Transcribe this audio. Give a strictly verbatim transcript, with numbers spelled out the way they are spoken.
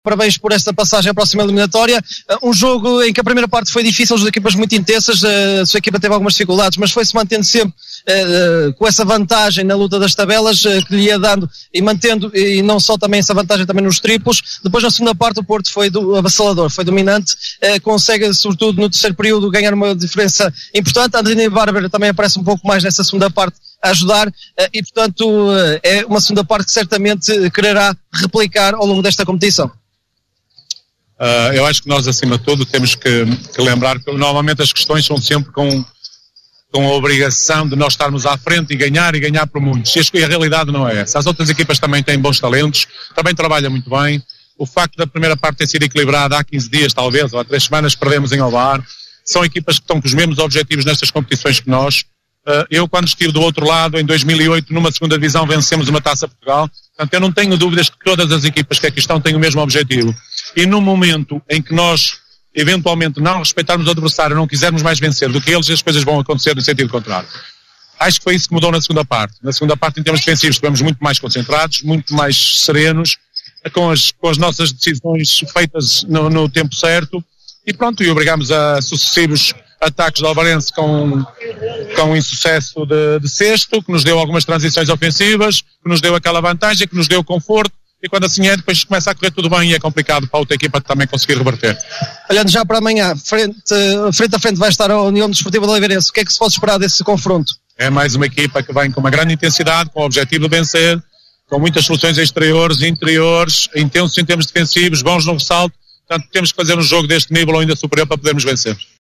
Parabéns por esta passagem à próxima eliminatória. Um jogo em que a primeira parte foi difícil, as equipas muito intensas, a sua equipa teve algumas dificuldades, mas foi-se mantendo sempre uh, com essa vantagem na luta das tabelas uh, que lhe ia dando e mantendo, e não só também essa vantagem também nos triplos. Depois na segunda parte o Porto foi do, avassalador, foi dominante, uh, consegue sobretudo no terceiro período ganhar uma diferença importante. André Barber também aparece um pouco mais nessa segunda parte a ajudar uh, e portanto uh, é uma segunda parte que certamente quererá replicar ao longo desta competição. Uh, eu acho que nós, acima de tudo, temos que, que lembrar que normalmente as questões são sempre com, com a obrigação de nós estarmos à frente e ganhar e ganhar por muitos. E a realidade não é essa. As outras equipas também têm bons talentos, também trabalham muito bem. O facto da primeira parte ter sido equilibrada há quinze dias, talvez, ou há três semanas, perdemos em Ovar. São equipas que estão com os mesmos objetivos nestas competições que nós. Uh, eu, quando estive do outro lado, em dois mil e oito, numa segunda divisão, vencemos uma Taça Portugal. Portanto, eu não tenho dúvidas que todas as equipas que aqui estão têm o mesmo objetivo. E no momento em que nós, eventualmente, não respeitarmos o adversário, não quisermos mais vencer do que eles, as coisas vão acontecer no sentido contrário. Acho que foi isso que mudou na segunda parte. Na segunda parte, em termos defensivos, estivemos muito mais concentrados, muito mais serenos, com as, com as nossas decisões feitas no, no tempo certo. E pronto, e obrigámos a sucessivos ataques do Alvarense com, com insucesso de, de sexto, que nos deu algumas transições ofensivas, que nos deu aquela vantagem, que nos deu conforto, e quando assim é, depois começa a correr tudo bem e é complicado para a outra equipa também conseguir reverter. Olhando já para amanhã, frente, frente a frente vai estar a União Desportiva de Oliveirense. O que é que se pode esperar desse confronto? É mais uma equipa que vem com uma grande intensidade, com o objetivo de vencer, com muitas soluções exteriores, interiores, intensos em termos defensivos, bons no ressalto. Portanto, temos que fazer um jogo deste nível ou ainda superior para podermos vencer.